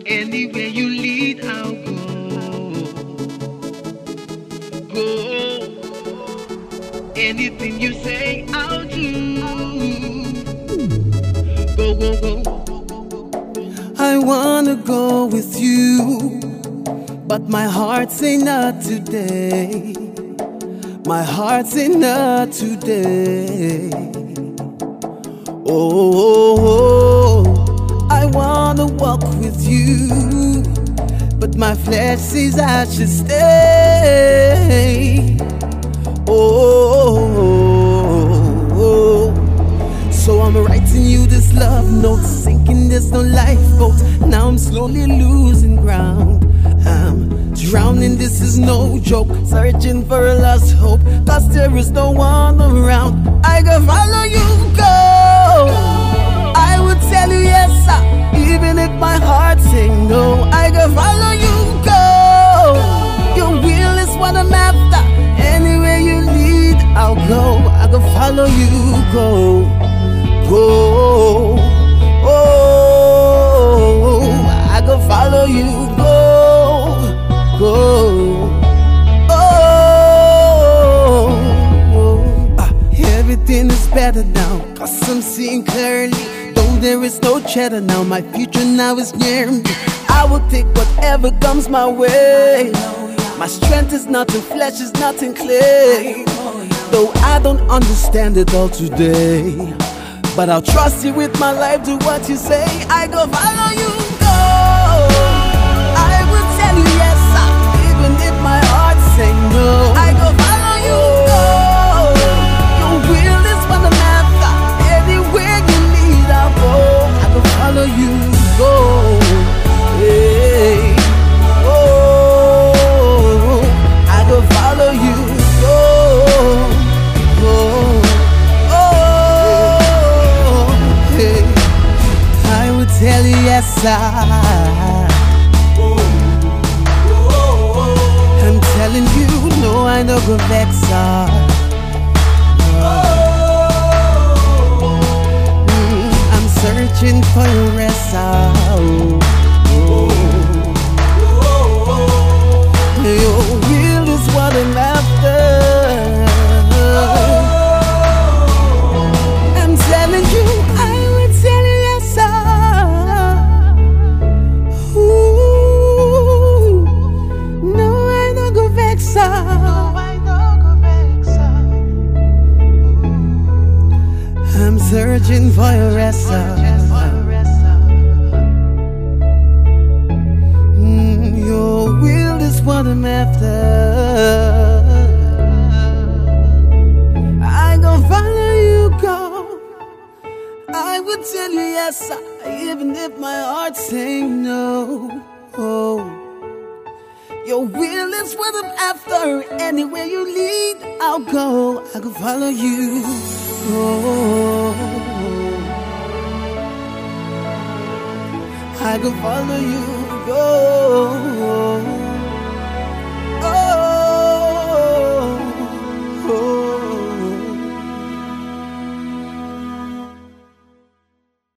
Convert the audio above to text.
Anywhere you lead, I'll go. Go. Anything you say, I'll do. Go, go, go. I wanna go with you, but my heart say not today. My heart say not today. Oh, I wanna walk with you, but my flesh says I should stay. So I'm writing you this love note, sinking there's no lifeboat. Now I'm slowly losing ground. I'm drowning, this is no joke. Searching for a lost hope, cause there is no one around. I can follow you, go. I would tell you yes, sir, even if my heart say no. I can follow you, go. Your will is what I'm after. Anywhere you lead, I'll go. I can follow you, go. Go. Oh, I can follow you, go. Go. Everything is better now, cause I'm seeing clearly. Though there is no cheddar now, my future now is near me. I will take whatever comes my way. My strength is not in flesh, it's not in clay. Though I don't understand it all today, but I'll trust you with my life, do what you say. I go follow you, go. I will tell you yes, sir, even if my heart say no. I go follow you, go. Your will is what I'm after. Anywhere you lead, I'll go. I go follow you, go. Hey. Oh, I go follow you, go. Go. Tell you yes, I'm telling you, no, I no go vex. I'm searching for your rest. Your will is what I'm after. I'm telling you, I will tell you yes, I'm searching for your rest. Your will is what I'm after. I gon' follow you, go. I would tell you yes, even if my heart say no. Your will is what I'm after. Anywhere you lead, I'll go. I can follow you. I can follow you.